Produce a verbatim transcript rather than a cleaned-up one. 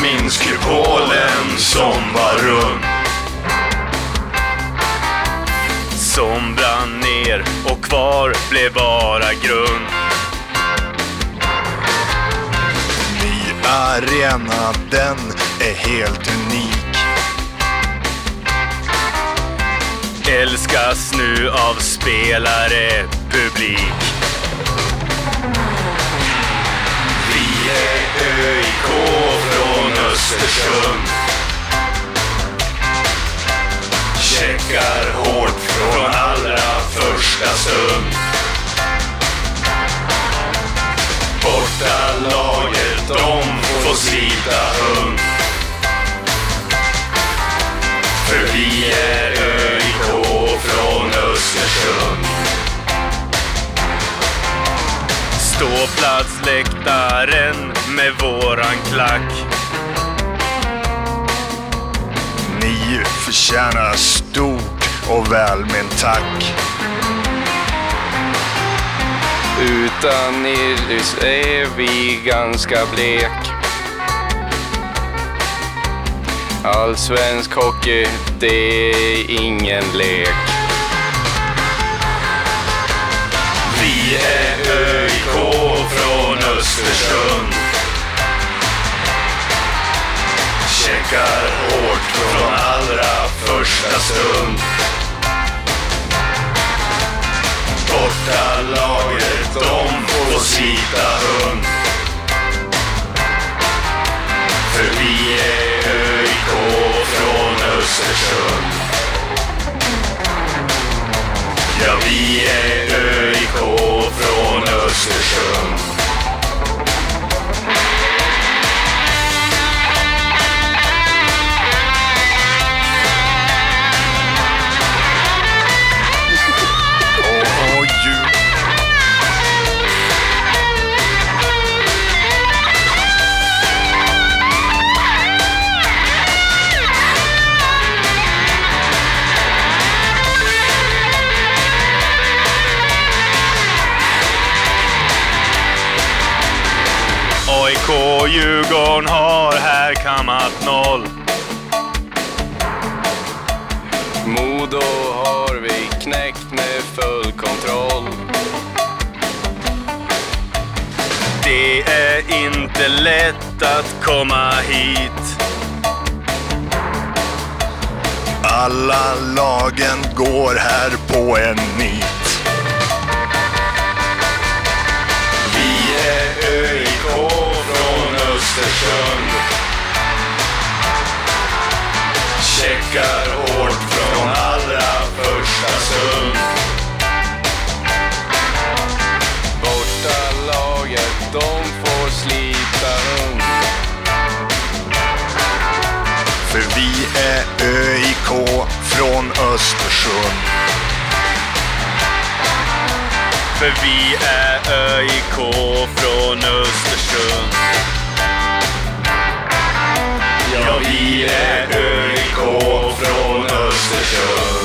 minns kupolen som var rund, som brann ner och kvar blev bara grund. Ny arena, den är helt unik. Älskas nu av spelare, publik. Vi är ÖIK från Östersund, checkar hårt från allra första stund. Borta laget, de får slita hund, för vi är ÖIK från Östersund. Ståplatsläktaren med våran klack. Ni förtjänar stort och välment tack. Utan Iris är vi ganska blek. Allsvensk hockey, det är ingen lek. Vi är ÖIK från Östersund, checkar hårt från allra första stund. Borta laget, de får slita hund, för vi är ÖIK från Östersund. Ja, vi är ÖIK från Östersund. Åh, ju. A I K Djurgården har här kammat noll. Modo har vi knäckt med full kontroll. Det är inte lätt att komma hit. Alla lagen går här på en nit. Vi är ÖIK från Östersund, checkar hårt från allra första stund. Borta laget, de får slita hund. För vi är ÖIK från Östersund. För vi är ÖIK från Östersund. Ja, vi är ÖIK från Östersund.